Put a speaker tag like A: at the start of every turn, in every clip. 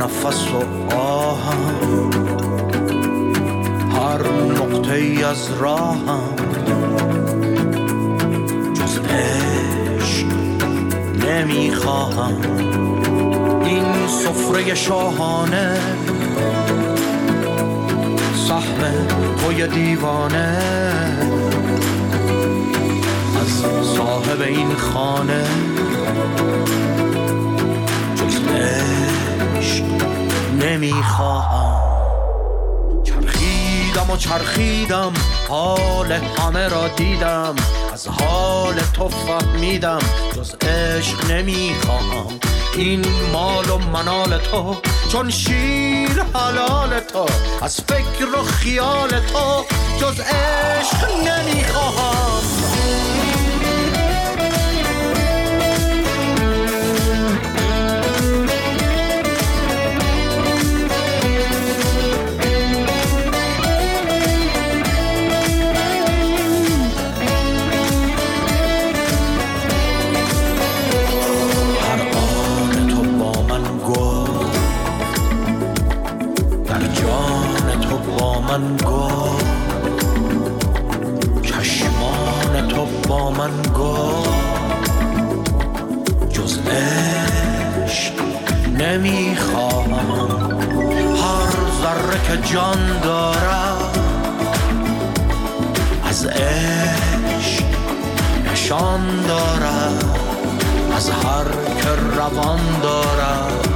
A: نفس و آهم، هر نقطه ای از راهم، جز عشق نمیخواهم. این سفره شاهانه سهم توی دیوانه، از صاحب این خانه جز عشق نمیخواهم. چرخیدم و چرخیدم، حال همه را دیدم، از حال تو فهمیدم جز عشق نمیخواهم. این مال و منال تو چون شیر حلال تو، از فکر و خیال تو جز عشق نمیخواهم. من گفت چشمان تو با من گفت جز عشق نمیخواهم. هر ذره که جان دارد از عشق نشان دارد، از هر که روان دارد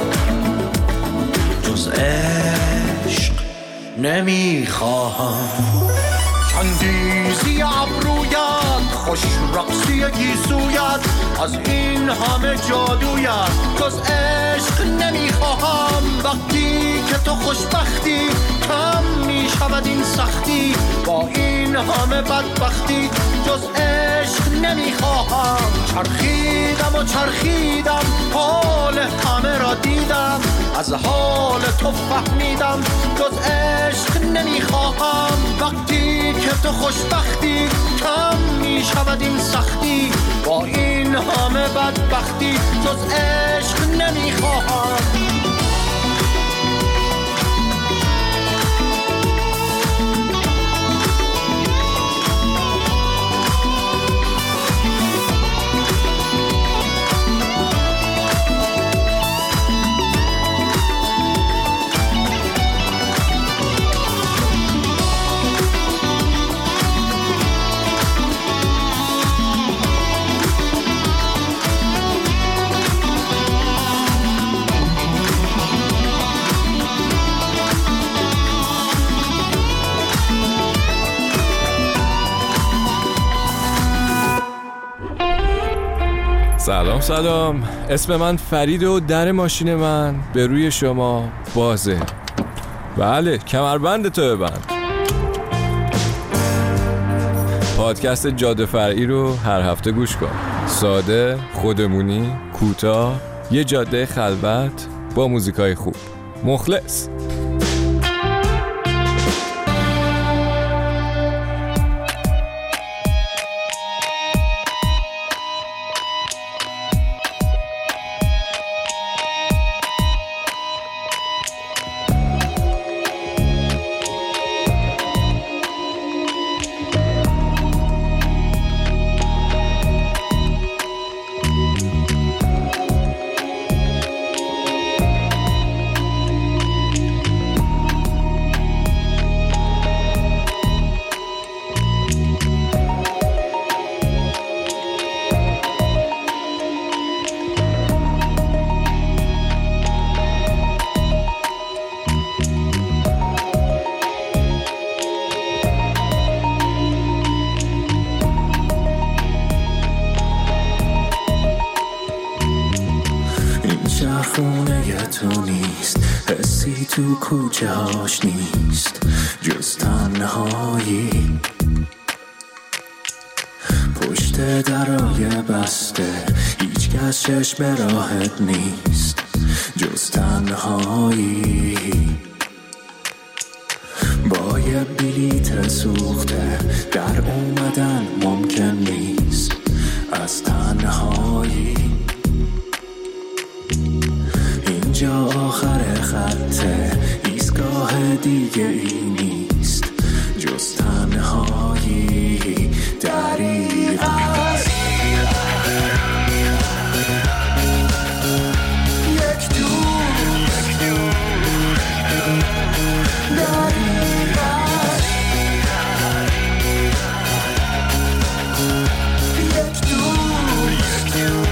A: جز عشق نمیخواهم. چندیزی ابرویت، خوش رقصی گیسویت، از این همه جادویت جز عشق نمیخواهم. وقتی که تو خوشبختی کم میشود این سختی، با این همه بدبختی جز عشق نمیخواهم. چرخیدم و چرخیدم، حال همه را دیدم، از حال تو فهمیدم جز عشق نمیخواهم. وقتی که تو خوشبختی کم میشود این سختی، با این همه بدبختی جز عشق نمیخواهم.
B: سلام، اسم من فرید و در ماشین من به روی شما بازه. بله، کمربند تو ببند. پادکست جاده فرعی رو هر هفته گوش کن. ساده، خودمونی، کوتاه، یه جاده خلوت با موزیکای خوب. مخلص.
C: خونه تو نیست، حسی تو کوچه هاش نیست جز تنهایی. پشت درای بسته هیچ کس چشم راحت نیست جز تنهایی. با یه بلیت سوخته در اومدن ممکن نیست از تنهایی. اینجا آخر خطه، ایستگاه دیگه ای نیست جز تنهایی دریغ است. یک دوست دریغ است. یک دوست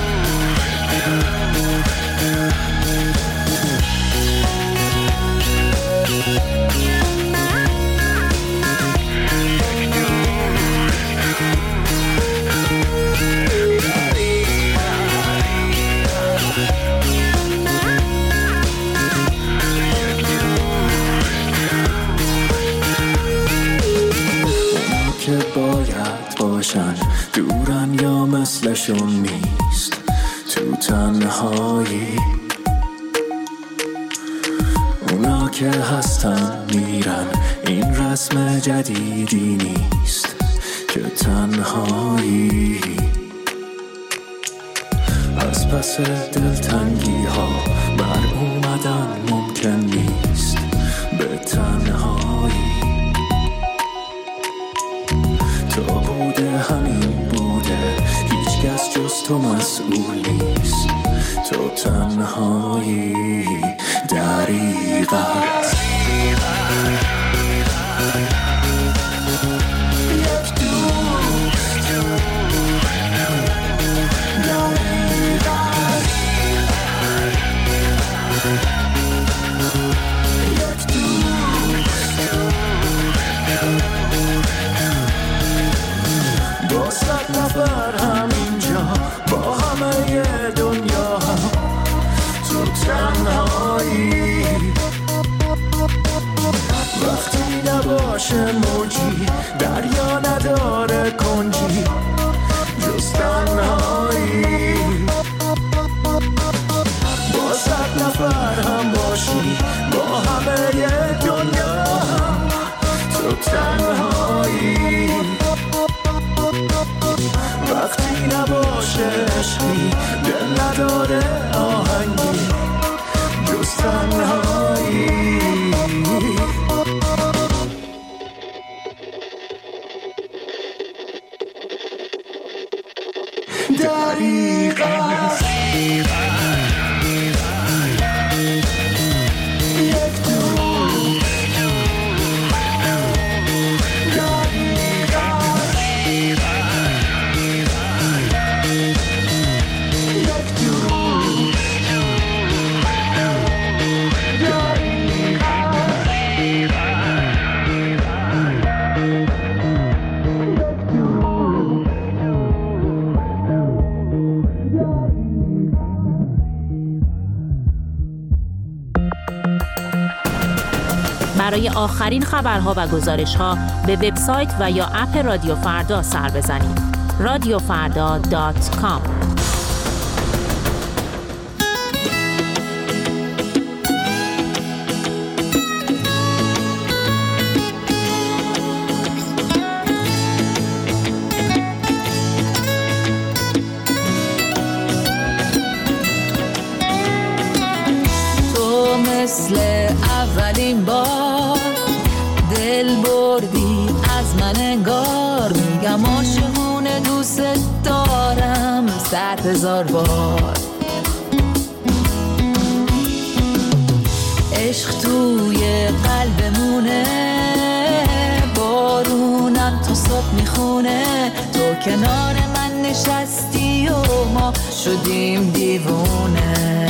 C: که باید باشن دورن یا مثلشون نیست تو تنهایی. اونا که هستن میرن این رسم جدیدی نیست که تنهایی. از پس دلتنگی ها بر اومدن ممکن نیست به تنهایی. تو بوده همین بوده، هیچ کس جز تو مسئول نیست. تو تنهایی دریغ است. یک دوست دریغ است. یک دوست با 100 نفر همینجا با همه دنیا تو تنهایی. وقتی نباشه موجی دریا نداره کنجی جز تنهایی. با 100 نفر هم باشی با همه دنیا تو تنهایی. وقتی نباشه عشقی دل نداره آهنگی جز تنهایی. دریغ است. یک دوست دریغ است. یک دوست دریغ است.
D: برای آخرین خبرها و گزارش‌ها به وبسایت و یا اپ رادیو فردا سر بزنید. radiofarda.com.
E: تو مثل اولین بار دل بردی از من انگار. میگم عاشقونه دوست دارم 100,000 بار. عشق توی قلبمونه، بارونم تا صبح میخونه. تو کنار من نشستی و ما شدیم دیوونه.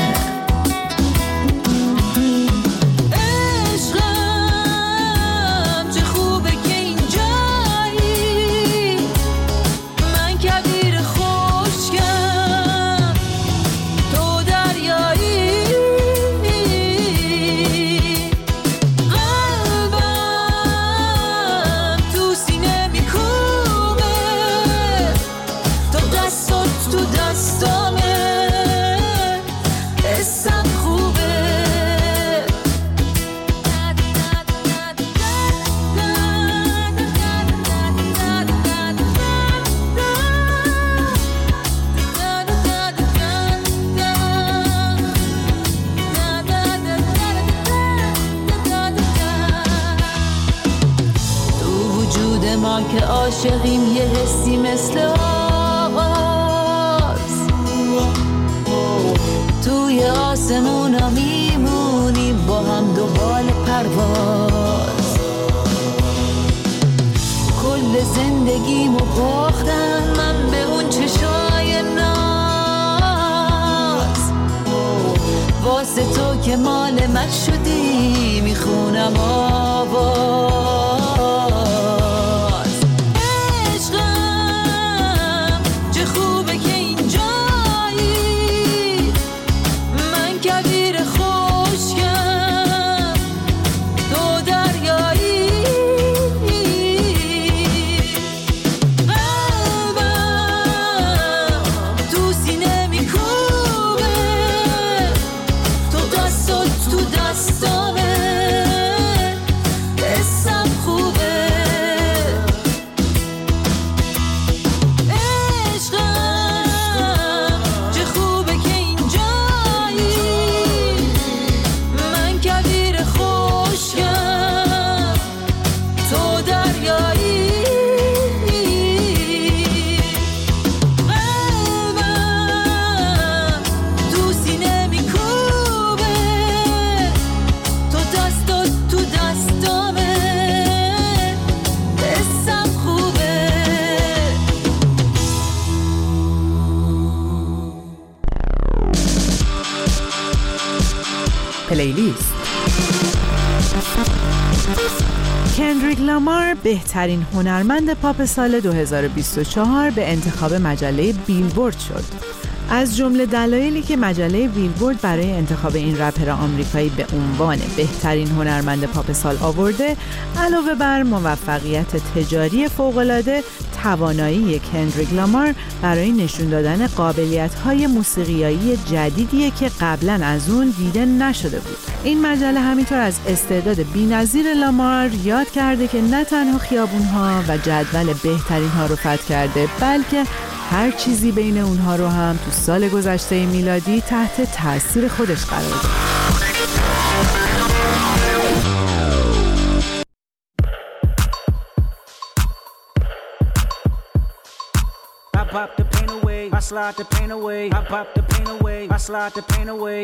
E: ما که عاشقیم، یه حسی مثل آغاز توی آسمونا میمونیم با هم دنبال پرواز. کل زندگیمو باختم من به اون چشای ناز، واسه تو که مال من شدی میخونم آواز. عشقم چه خوبه که اینجایی، من کویر خشکم تو دریایی. قلبم تو سینه میکوبه، تو دستات تو دستامه، حسم خوبه. عشقم چه خوبه که اینجایی، من کویر خشکم تو دریایی. قلبم تو سینه میکوبه، تو دستات تو دستامه، حسم خوبه.
F: پلیلیست. کندریک لامار بهترین هنرمند پاپ سال 2024 به انتخاب مجله بیلبورد شد. از جمله دلایلی که مجله بیلبورد برای انتخاب این رپر آمریکایی به عنوان بهترین هنرمند پاپ سال آورده، علاوه بر موفقیت تجاری فوق‌العاده، توانایی کندریک لامار برای نشون دادن قابلیت‌های موسیقیایی جدیدیه که قبلا از اون دیده نشده بود. این مجله همینطور از استعداد بی‌نظیر لامار یاد کرده که نه تنها خیابون‌ها و جدول بهترین‌ها رو فتح کرده، بلکه هر چیزی بین اونها رو هم تو سال گذشته میلادی تحت تاثیر خودش قرار داد.
G: I pop the pain away, I slide the pain away, I pop the pain away, I slide the pain away.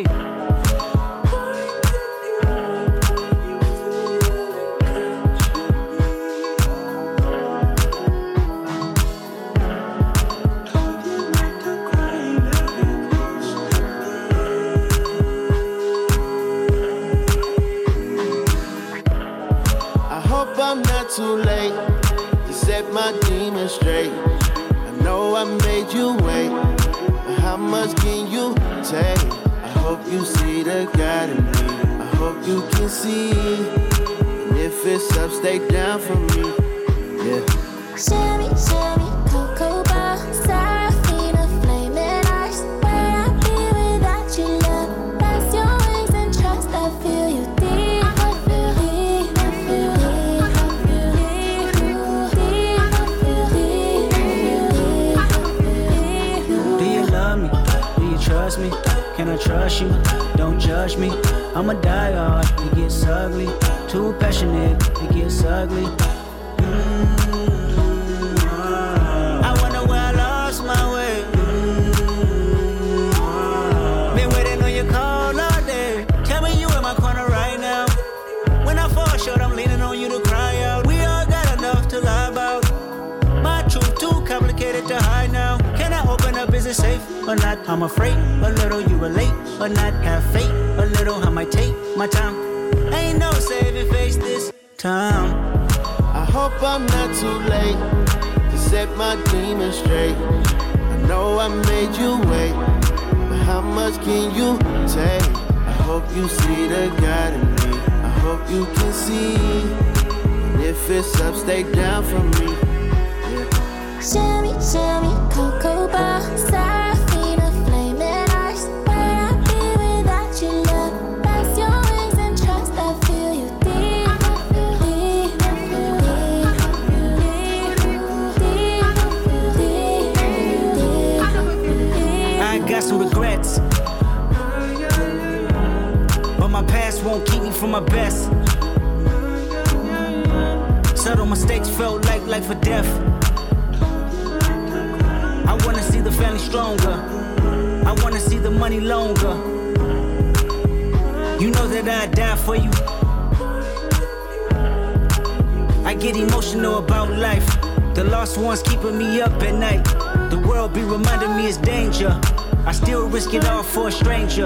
H: I'm not too late to set my demons straight. I know I made you wait, but how much can you take? I hope you see the God in me. I hope you can see. And if it's up, stay down for me. Yeah.
I: Shimmy, shimmy, cocoa bar, Seraphina, flaming ice. Where I be without you, love? Press your wings and trust. I feel you deep. I feel deep. I feel deep. I feel deep. I feel deep.
G: Do you love me? Do you trust me? Can I trust you? Don't judge me. I'm a die-hard, it gets ugly. Too passionate, it gets ugly. I wonder where I lost my way. Been waiting on your call all day. Tell me you in my corner right now. When I fall short, I'm leaning on you to cry out. We all got enough to lie about. My truth too complicated to hide now. Can I open up? Is it safe or not? I'm afraid a little you relate or not. Have faith a little. I might take my time. Ain't no saving face this time.
H: I hope I'm not too late to set my demons straight. I know I made you wait, but how much can you take? I hope you see the God in me. I hope you can see. And if it's up, stay down for me.
I: Shimmy, shimmy, cocoa bar, Seraphina, flaming ice. Where I be without you, love? Press your wings and trust. I feel you deep. I feel deep. I feel deep. I feel deep. I feel deep.
G: I got some regrets, but my past won't keep me from my best. Subtle mistakes felt like life or death. I wanna see the family stronger. I wanna see the money longer. You know that I'd die for you. I get emotional about life. The lost ones keeping me up at night. The world be reminding me it's danger. I still risk it all for a stranger.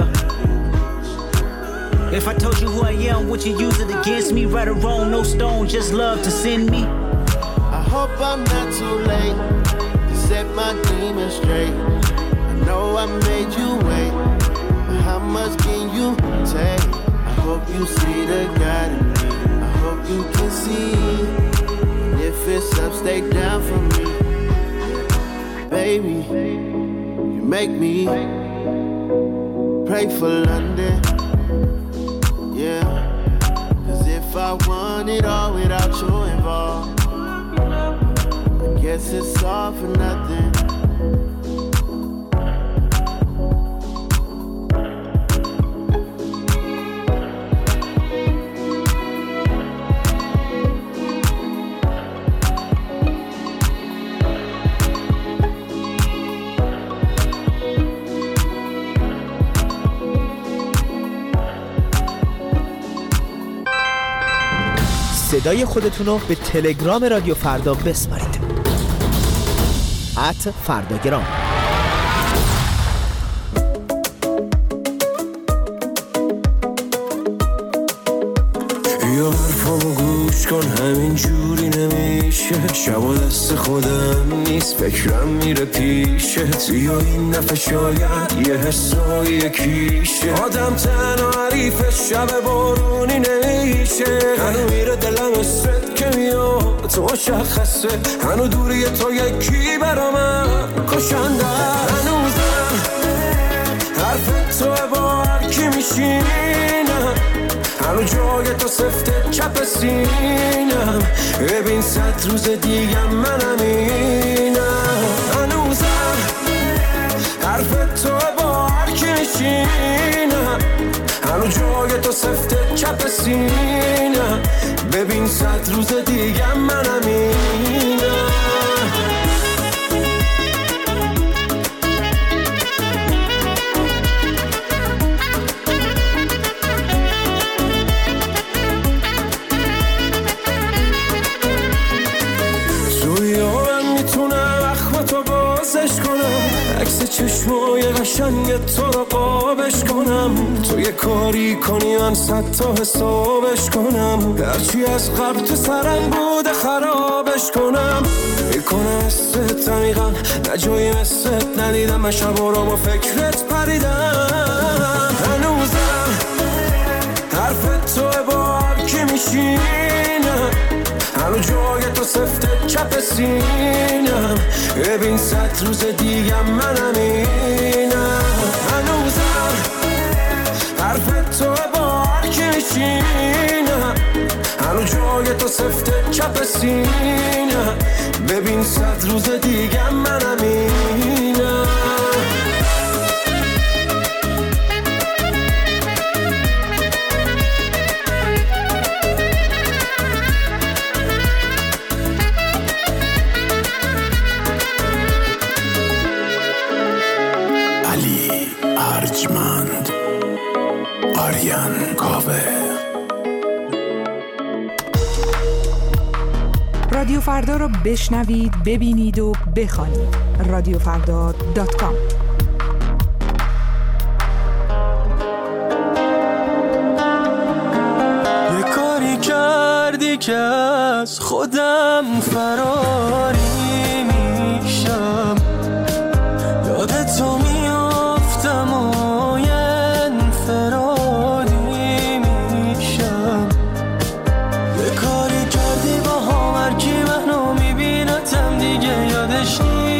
G: If I told you who I am, would you use it against me? Right or wrong, no stone, just love to send me.
H: I hope I'm not too late to set my demons straight. I know I made you wait, but how much can you take? I hope you see the God in me. I hope you can see. And if it's up, stay down for me. Baby, you make me pray for London. Yeah, 'cause if I want it all without you involved, I guess it's all for nothing.
J: صدای خودتون رو به تلگرام رادیو فردا بسپارید. @فرداگرام.
K: یا حرفامو گوش کن، همین جوری نمیشه. شب دست خودم نیست، فکرم میره پیشت. یا این دفعه شاید یه حسای کیشه. آدم تنها حریف شب بارونی نمیشه. هنو میره دلم است که میاد تو مشخصه. هنو دوری تو یکی برا من کشنده. هنوزم حرف تو با هر کی میشینم. هنو جای تو سفته چپ سینم. ببین 100 روز دیگه منم اینم. هنوزم حرف تو با هر کی میشینم. هنو جای تو سفته چپ سینم. ببین 100 روز دیگه منم اینم. عکس چشمای قشنگ تو رو قابش کنم. تو یه کاری کنی من 100 تا حسابش کنم. هرچی از قبل تو سرم بوده خرابش کنم. میکنه مثلت عمیقا، نه جایی مثلت ندیدم. من شبا رو با فکرت پریدم. هنوزم حرف تو با هر کی میشینم. هنو جای تو سفته چپ سینم. ببین 100 روز دیگه منم اینم. هنوزم حرف تو با هر کی میشینم. هنو جای تو سفته چپ سینم. ببین 100 روز دیگه منم اینم. ارجمند آریان کاوه.
L: رادیو فردا رو بشنوید، ببینید و بخوانید. radiofrda.com.
K: یه کاری کردی که از خودم فراری میشم. یادتو میافتم و یه انفرادی میشم. یه کاری کردی با هم هرکی منو میبینتم دیگه یادش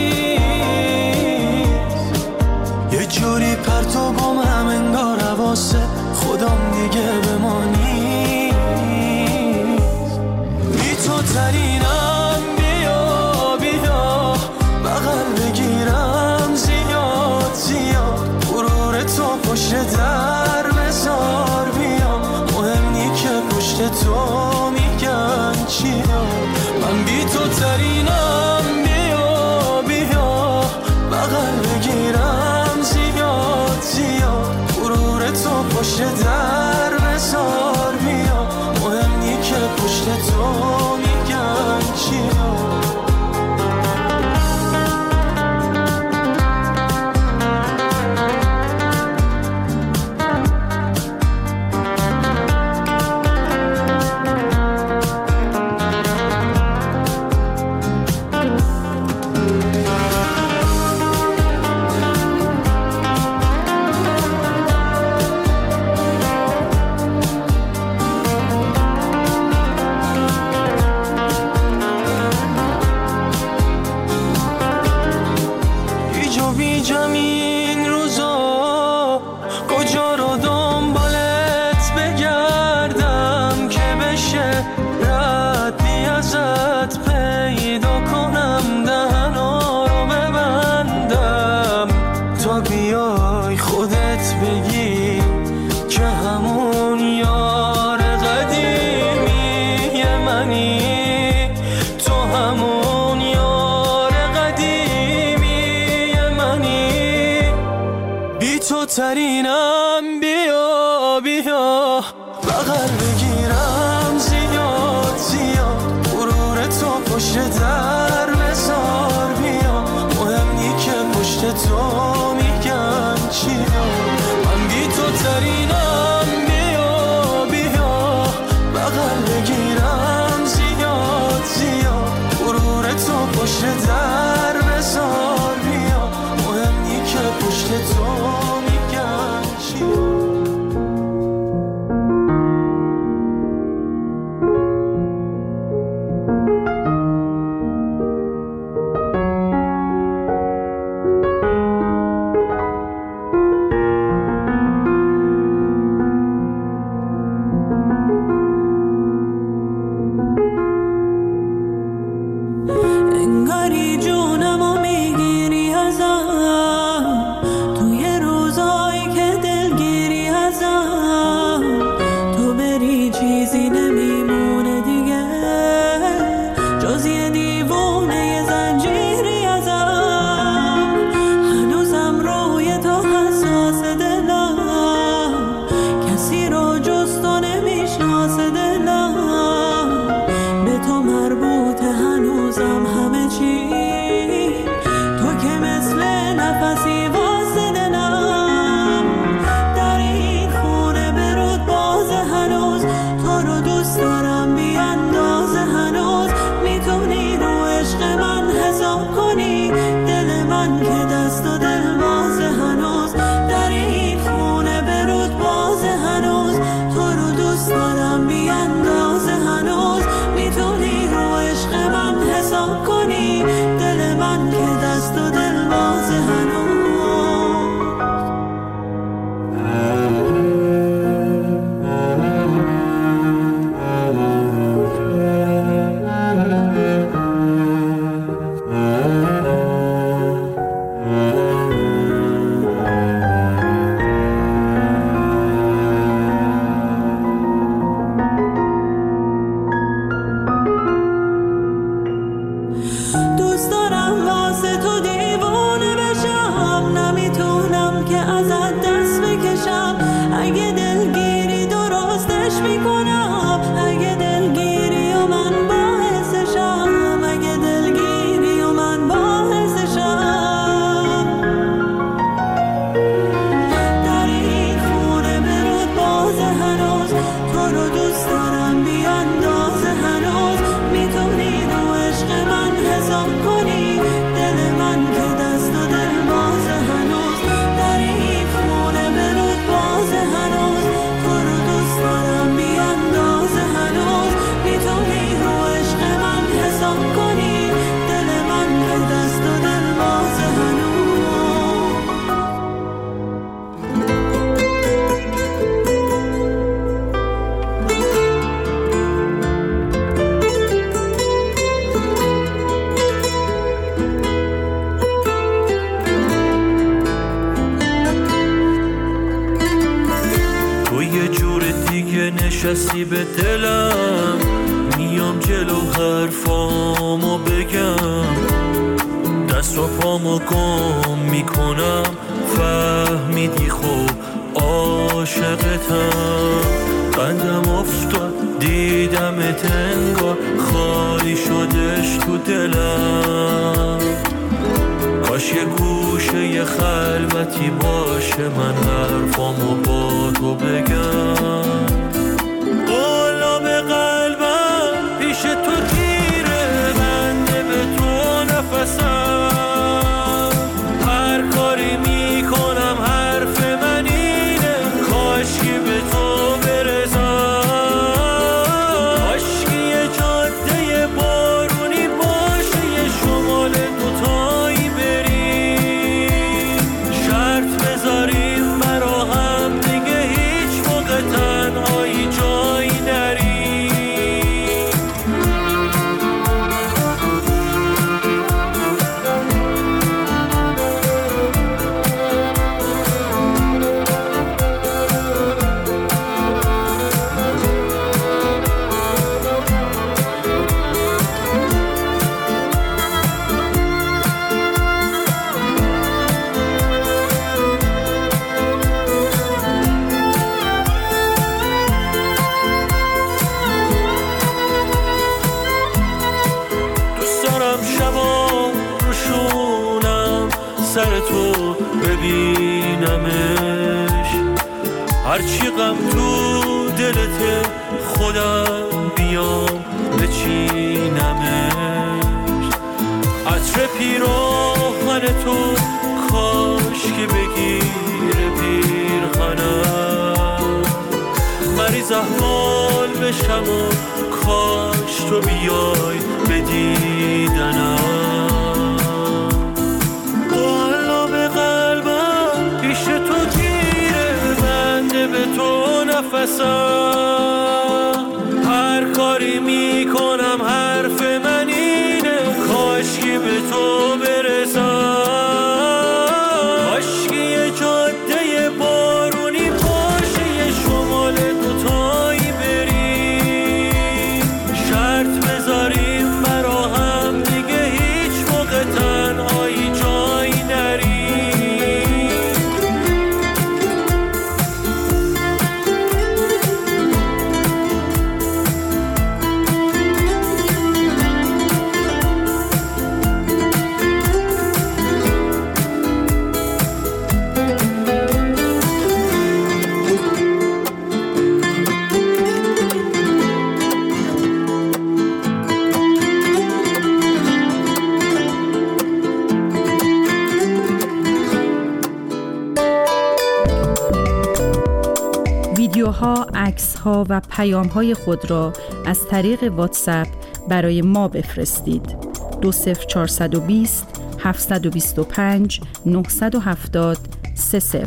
K: نیست. یه جوری پرتو گمم انگار حواسه خودم دیگه به ما نیست. بی تو ترینم بیا بیا بغل ترینم، بیا بیا بغل بگیرم، زیاد زیاد غرور تو پشت در بذار، بیا مهم نی که پشت تو میگن چیا، من بی تو ترینم، بیا بیا بغل بگیرم، زیاد زیاد غرور تو پشت در بذار، بیا مهم نی که پشت تو میگن چیا.
E: انگاری جونمو میگیری ازم، توی روزایی که دلگیری ازم، تو بری چیزی نمیمونه دیگه جز یه دیوونه یه زنجیری ازم، هنوزم روی تو حساس دلم، کسی رو جز تو نمیشناسه دلم، به تو مربوطه هنوزم همه چی، تو که مثل نفسی واسه دلم، در این خونه برود بازه هنوز، تو رو دوست دارم بی اندازه هنوز، میتونی رو عشق من حساب کنی، دل من که دست و دل بازه هنوز، در این خونه برود بازه هنوز، تو رو دوست دارم بی اندازه هنوز، میتونی رو عشق من حساب کنی، دل من که دست و دل بازه هنوز. دوست دارم واسه تو دیوونه بشم، نمیتونم که ازت دست بکشم، اگه دلگیری درستش میکنم، اگه دلگیری و من باعثشم، اگه دلگیری و من باعثشم، در این خونه برود بازه هنوز، تو رو دوست دارم بی اندازه هنوز، میتونی رو عشق من حساب کنی، دل من که دست و دل بازه هنوز، در این خونه برود بازه هنوز، تو رو دوست دارم بی اندازه هنوز، میتونی رو عشق من حساب کنی، دل من که دست و دل بازه هنوز.
K: تو یه جور دیگه نشستی به دلم، میام جلو حرفامو بگم، دست و پامو گم میکنم، فهمیدی خب عاشقتم، بندم افتاد دیدمت انگار خالی شدش تو دلم، کاش یه گوشه یه خلوتی باشه من حرفامو با تو بگم، قلاب قلبم پیش تو گیره، بنده به تو نفسم، هر کاری میکنم حرف من اینه، کاشکی به تو برسم، کاشکی یه جاده بارونی باشه، یه شمال دوتایی بریم، شرط بذاریم برا هم دیگه هیچ موقع
M: سر تو ببینمش، هرچی غم تو دلت خودم بیام بچینمش. عطر پیراهن تو کاش که بگیره پیرهنم، مریض احوال بشم و کاش تو بیای بدیدنم. بالا به قلبم پیش تو گیره، بنده به تو نفسم، هر کاری میکنم حرف من اینه، کاش که به تو برسم، کاش که یه جاده بارونی باشه، یه شمال دوتایی بریم، شرط بذاریم برا هم دیگه هیچ موقع تنهایی جایی نریم.
D: ویدیوها، عکس‌ها و پیام‌های خود را از طریق واتساپ برای ما بفرستید. 20420 725 970 30.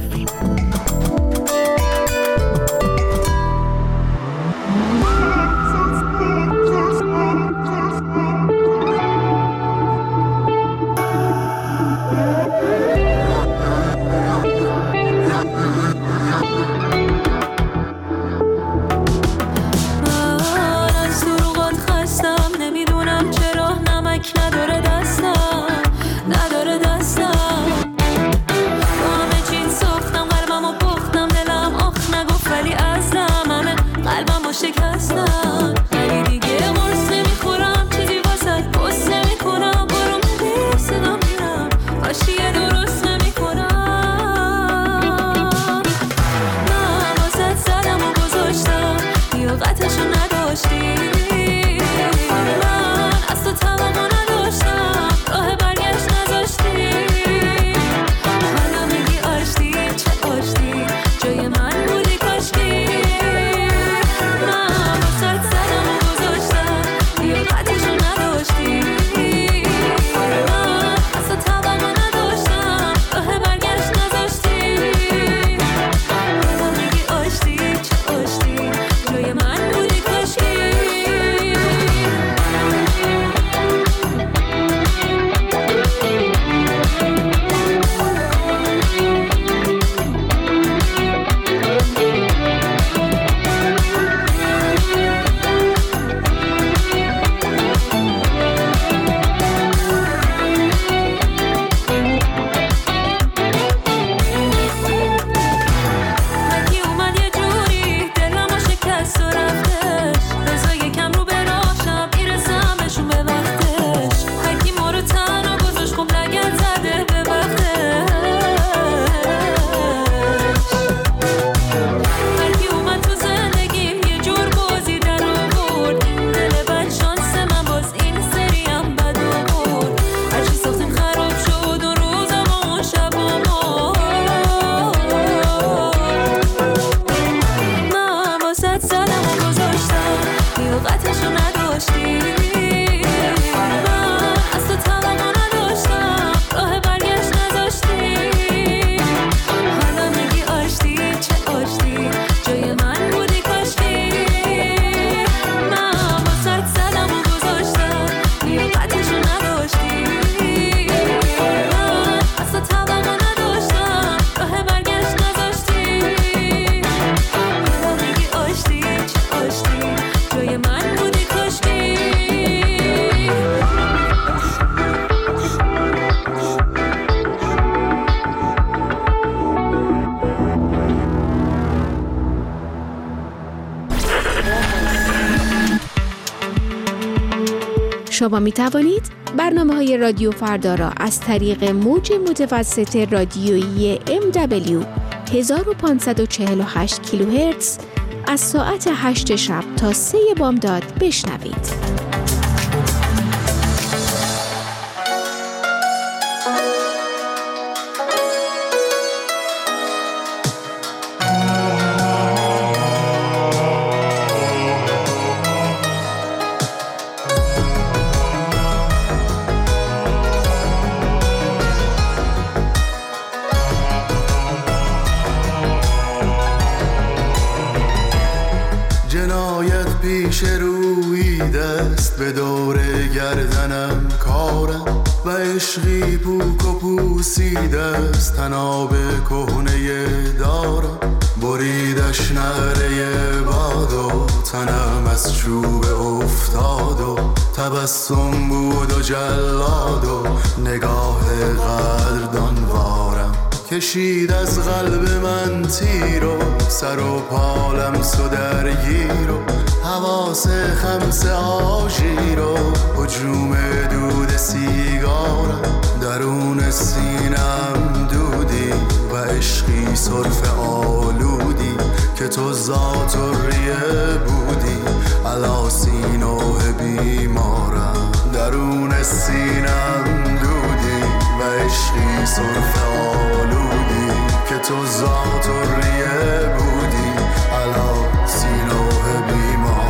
N: شما می توانید برنامه‌های رادیو فردا را از طریق موج متوسط رادیویی MW 1548 کیلوهرتز از ساعت 8 شب تا 3 بامداد بشنوید.
H: پیش رویده است به دور گردنم کارم و عشقی پوک و پوسیده است تناب کهنه دارم بریدش نعره باد و تنم از چوب افتاد و تبسم بود و جلاد و نگاه قدردان وارم کشید از قلب من تیر و سر و پالم سو درگیر و حواس خمس آژیر و هجوم دود سیگارم درون سینم دودی و عشقی صرف آلودی که تو ذات و ریه بودی علا سینوه بیمارم درون سینم دودی و عشقی صرف آلودی که تو ذات و ریه بودی علا سینوه بیمارم.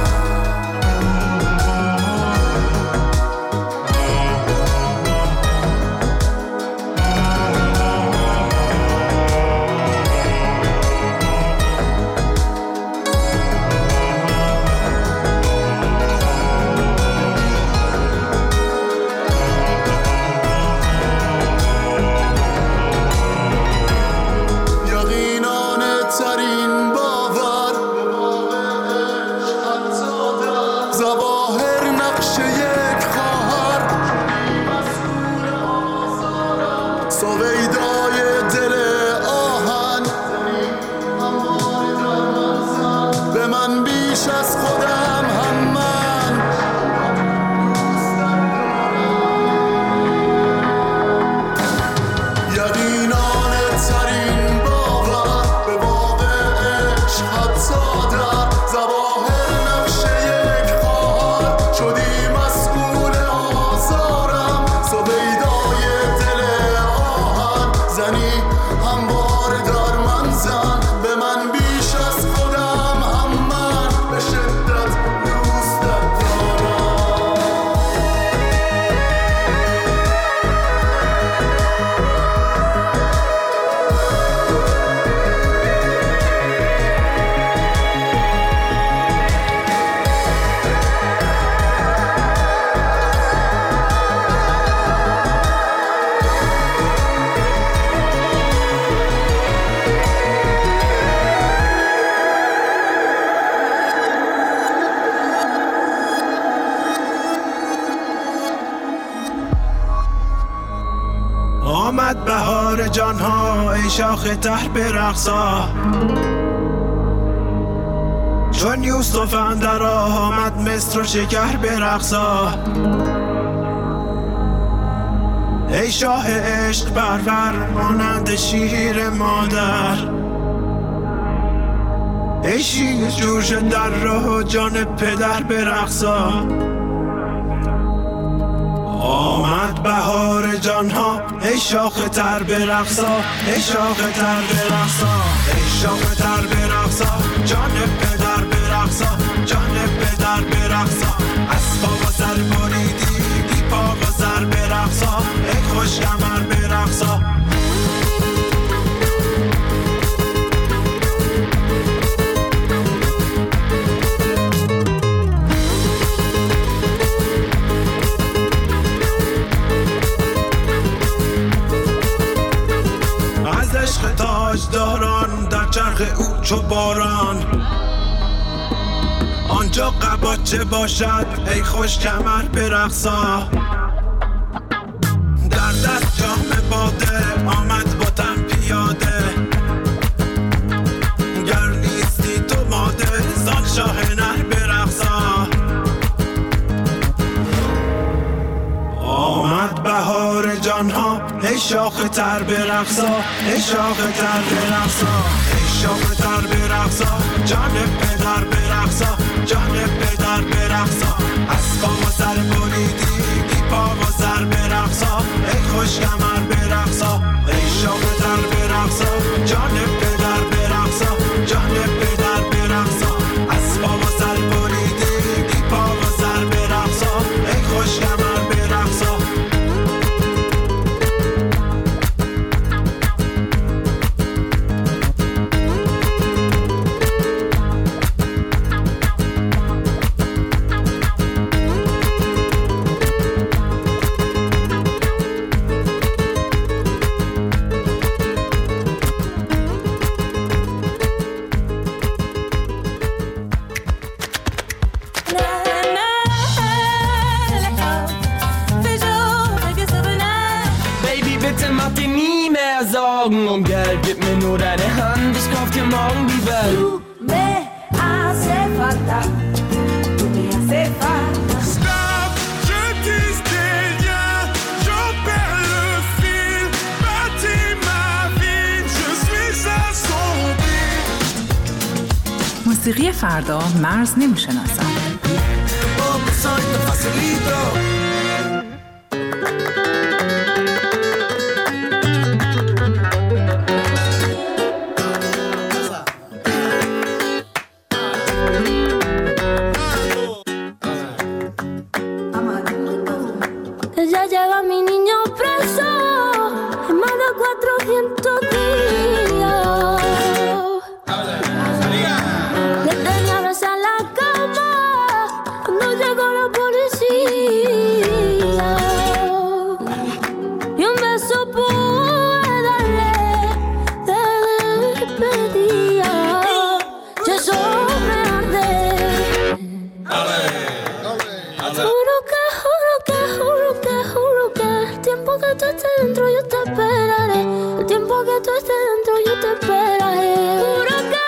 O: آمد بهار جانها ای شاخ تر برقصا چون یوسف اندر آمد مصر و شکر برقصا ای شاه عشق پرور مانند شیر مادر ای شیر جوش در راه جان پدر برقصا آمد بهار جانها ای شاخ تر برقصا ای شاخ تر برقصا ای شاخ تر برقصا جان پدر برقصا جان پدر برقصا از پا و سر بریدی بی پا و سر برقصا ای خوش کمر برقصا تاجداران در چرخ او چو باران آنجا قباچه باشد ای خوش کمر برقصا در دست جام باده آمد با تن پیاده گر نیستی تو ماده زان شاه نر برقصا ای شاخ تر برقصا ای شاخ تر برقصا ای شاخ تر برقصا جان پدر برقصا جان پدر برقصا از پا و سر بریدی بی پا و سر برقصا ای خوش کمر برقصا ای شاخ تر برقصا جان پدر برقصا جان پدر برقصا از پا و سر بریدی بی پا و سر برقصا ای خوش کمر برقصا
K: Und Geld, gib mir nur deine Hand, ich kauf dir morgen die Welt.
C: Du me hace falta, tu me hace falta.
O: Stop, je disais rien, j'en perds le fil. Bâtis ma vie, je suis assombri.
L: موسیقی فردا مرز نمیشناسد.
I: Ya llega mi niño preso en más de 400 días. Le tenía abrazado en la cama cuando llegó la policía. Y un beso pude darle de despedida. Y eso me arde. Juro que el tiempo que tú estés dentro yo te esperaré. El tiempo que tú estés dentro yo te esperaré. Juro que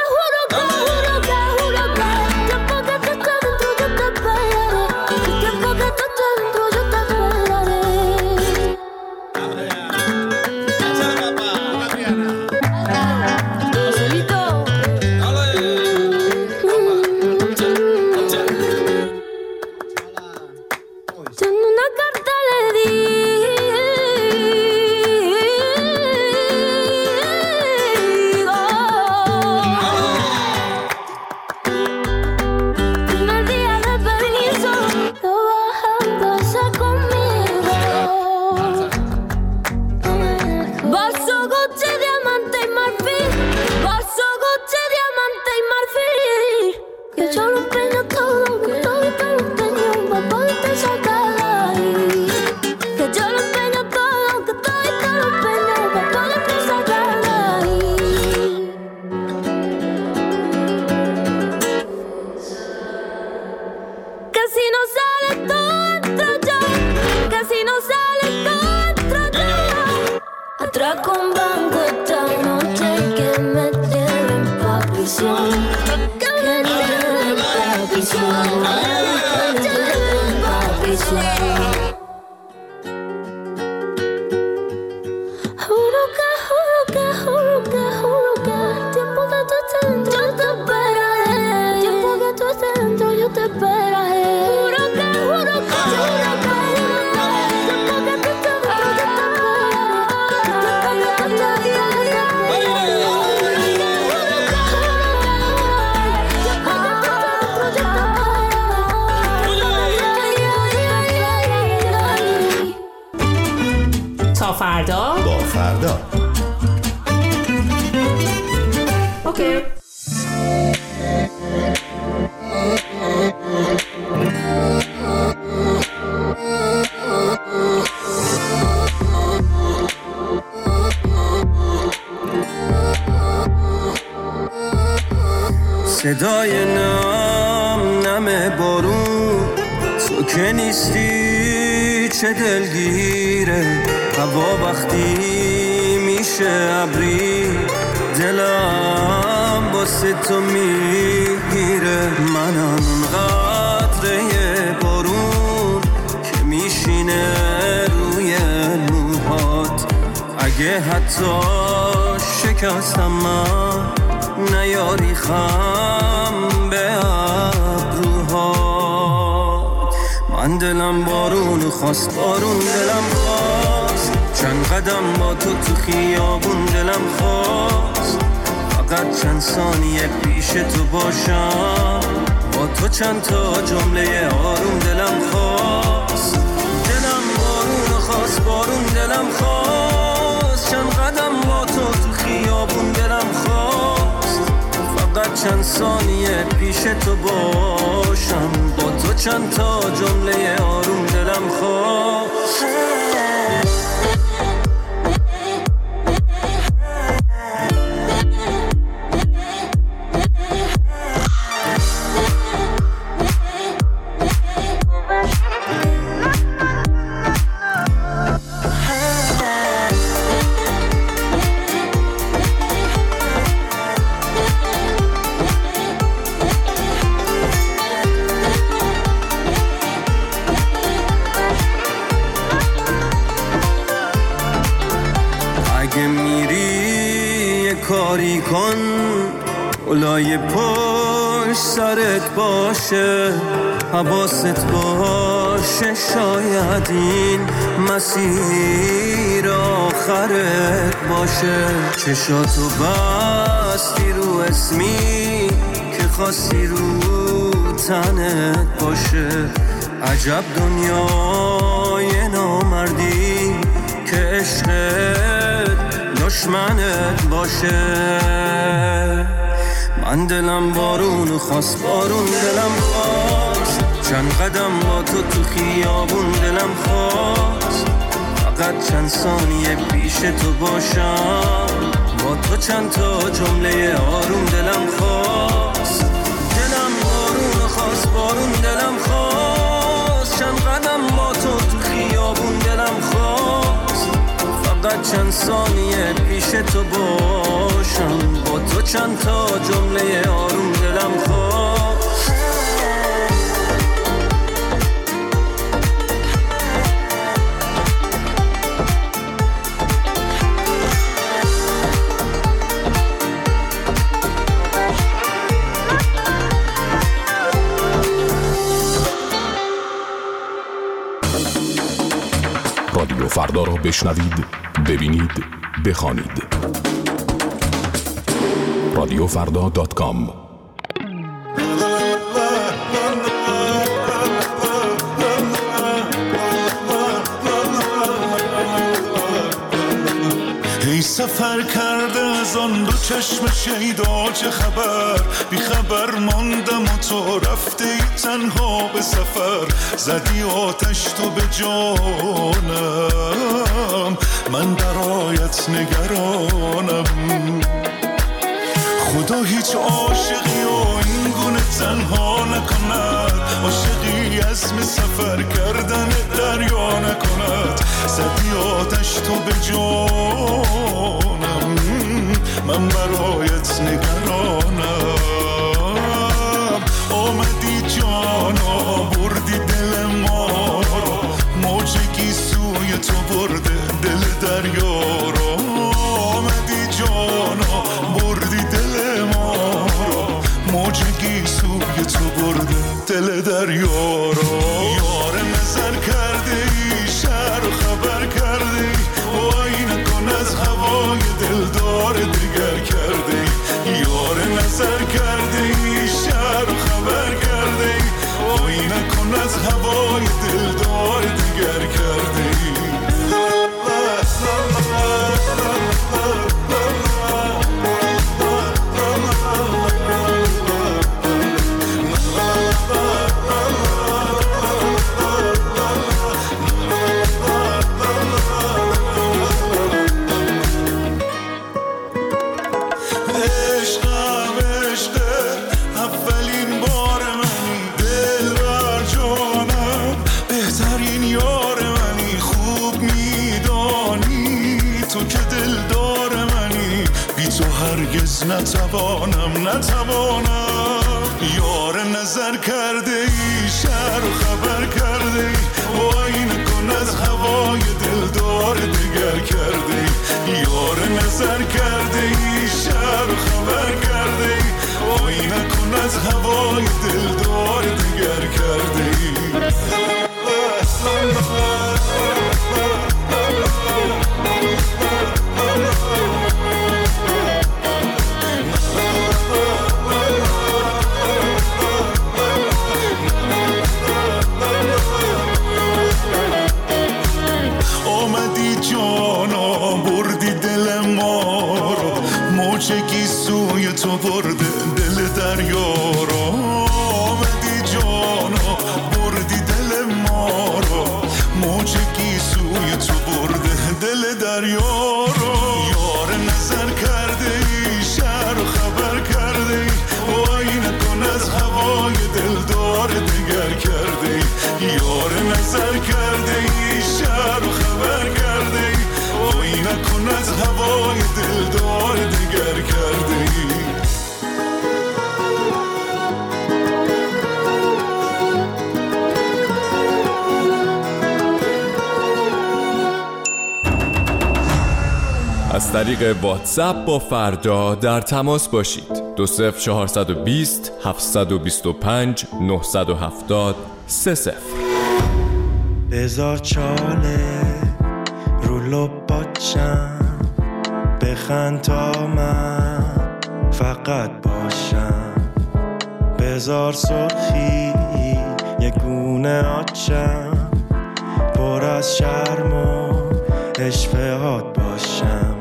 I: el tiempo que tú estés dentro yo te esperaré. El tiempo que tú estés dentro yo te esperaré. Tengo una carta le di. Primer día de permiso, bajándose conmigo. Bolso Gucci, diamante y marfil. Bolso Gucci, diamante y marfil. Que yo lo empeño todo, que todo te lo empeño para poderte sacar de ahí. Que yo lo empeño todo, que todo te lo empeño para poderte sacar de ahí. Que si no sale todo entro yo, que si no sale todo entro yo. Atraco un banco esta noche que me tienen pa' prisión. Que me tienen pa' prisión. Que me tienen pa' prisión. Juro que el tiempo que tú estés dentro yo te esperaré. El tiempo que tú estés dentro yo te esperaré. Juro que el tiempo que tú estés dentro yo te
D: تا فردا
P: با فردا.
D: اوکی.
K: صدای نم بارون تو که نیستی چه دلگیره. هوا وقتی میشه ابری دلم واسه تو میگیره. منم اون قطره بارون که میشینه روی موهات حتی شکستم من نیاری خم به ابروها. من دلم بارون خواست، بارون دلم خواست، چند قدم با تو خیابون دلم خواست، فقط چند ثانیه پیش تو باشم، با تو چند تا جمله آروم دلم خواست. دلم بارون خواست، بارون دلم خواست، چند قدم با تو خیابون دلم خواست، فقط چند ثانیه پیش تو باشم، با تو چند تا جمله آروم دلم خواست. کاری کن اولای پشت سرت باشه، حواست باشه، شاید این مسیر آخرت باشه. چشاتو بستی رو اسمی که خواستی رو تنت باشه، عجب دنیای نامردی که عشقت دشمنت باشه. من دلم بارون خواست، بارون دلم خواست، چند قدم با تو خیابون دلم خواست، فقط چند ثانیه پیش تو باشم، با تو چند تا جمله آروم دلم خواست. دلم بارون خواست، بارون دلم خواست، چند قدم با تو خیابون دلم خواست، فقط چند ثانیه پیش تو باشم، با تو چند تا جمله آروم دلم خواست.
P: رادیو فردا را بشنوید، ببینید، بخوانید. رادیوفردا.com.
Q: ای سفر کرده از آن دو چشم شیدا چه خبر، بی خبر ماندم و تو رفته ای تنها به سفر، زدی آتش تو به جانم، من برایت نگرانم. خدا هیچ عاشقی و این گونه تنها نکند، عاشقی عزم سفر کردن دریا نکند، زدی آتش تو به جانم، من برایت نگرانم. آمدی جانا بردی دل ما رو، موجگی سوی تو برده دل دریا رو. آمدی جانا بردی دل ما رو، موجگی سوی تو برده دل دریا رو. یار نظر کرده ای، شهر و خبر کرده ای، وای نکن از هوای دلدار دیگر کرده ای. یار نظر کرده ای، شهر و خبر کرده ای، وای نکن از هوای دلدار دیگر کرده ای. نتوانم. یار نظر کرده ای، شهر و خبر کرده ای، وای نکن از هوای دلدار دیگر کرده ای. یار نظر کرده ای شهر خبر کرده ای وای نکن از هوای دلدار دیگر کرده ای آمدی جانا بردی دل ما رو موجه گیسوی تو برده دل دریا رو آمدی جانا بردی دل ما رو موجه گیسوی تو برده دل دریا رو یار نظر کرده ای شهر و خبر کرده ای وای نکن از هوای دلدار دیگر کرده ای یار نظر کرده ای شهر و خبر کرده ای وای نکن از هوای دلدار دیگر کرده ای
B: از طریق واتساپ با فردا در تماس باشید. 20420 725 970 30.
R: بذار چاله رو لباتشم بخند تا من فقط باشم بذار سرخی یه گونه آتشم پر از شرم و اشفهات باشم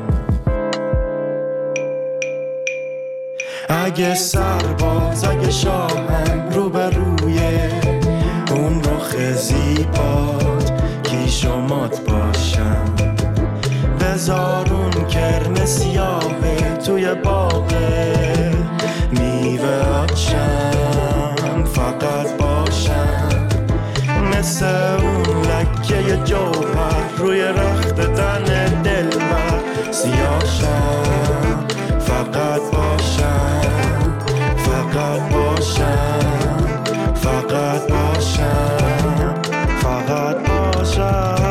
R: اگه سرباز اگه شاهم رو به روی اون رخ زیبات کیشومات باشم بذار اون کرن سیاهه توی باغه میوه آتشم فقط باشم مثل اون لکه جوهر روی رخت تن دلبر سیاهشم فقط باشم فقط باشم فقط باشم فقط باشم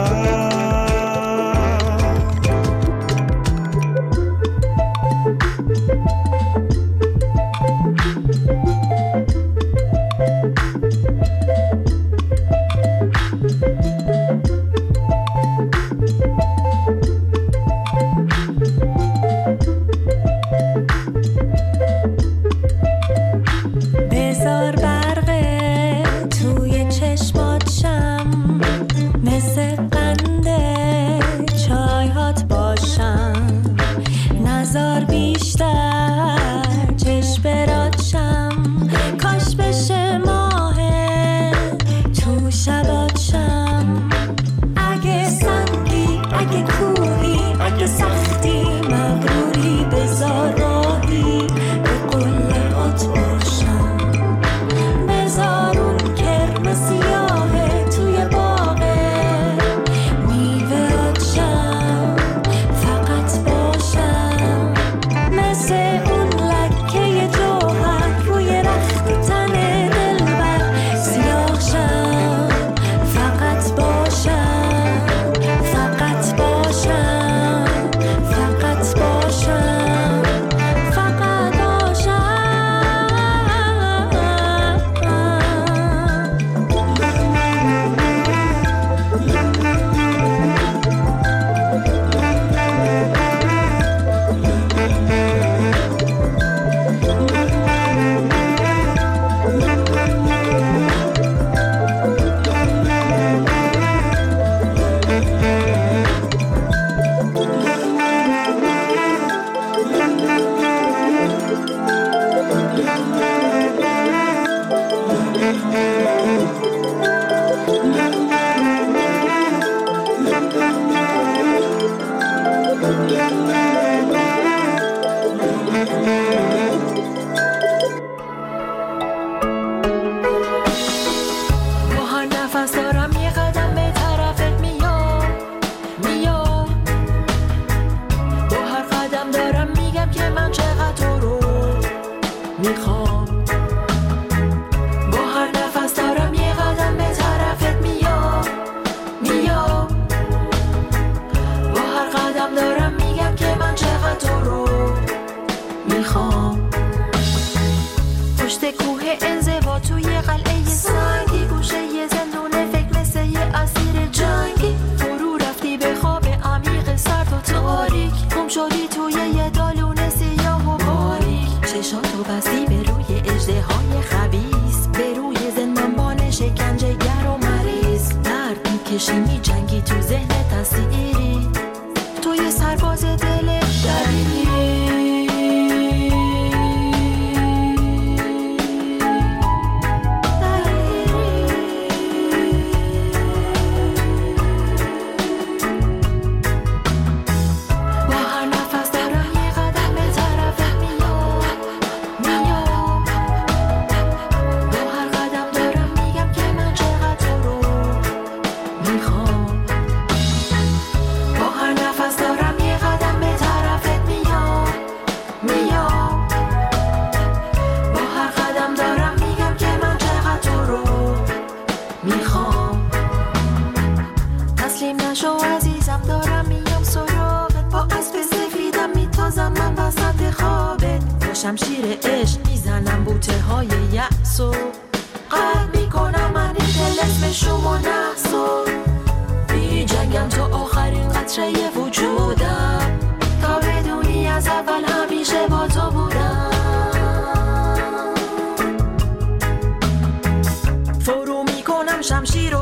E: بذار برقه توی چشمات شم
C: راه انزوا توی قلعه سنگی، گوشه یه زندون فکر مثل یه اسیر جنگی. فرو رفتی به خواب عمیق سرد و تاریک، گم شدی توی یه دالون سیاه و باریک. چشاتو بستی به روی اژدهای خبیث، به روی زندانبان شکنجه گر و مریض. درد میکشی میجنگی تو ذهنت اسیری، توی سرباز دل دریری. شمشیر عشق میزنم بوته های یأسو، قلب میکنم من این دل اسم شوم و نحسو. بی جنگم تو آخرین قطره وجودم، تا بدونی از اول همیشه با تو بودم. فرو میکنم شمشیر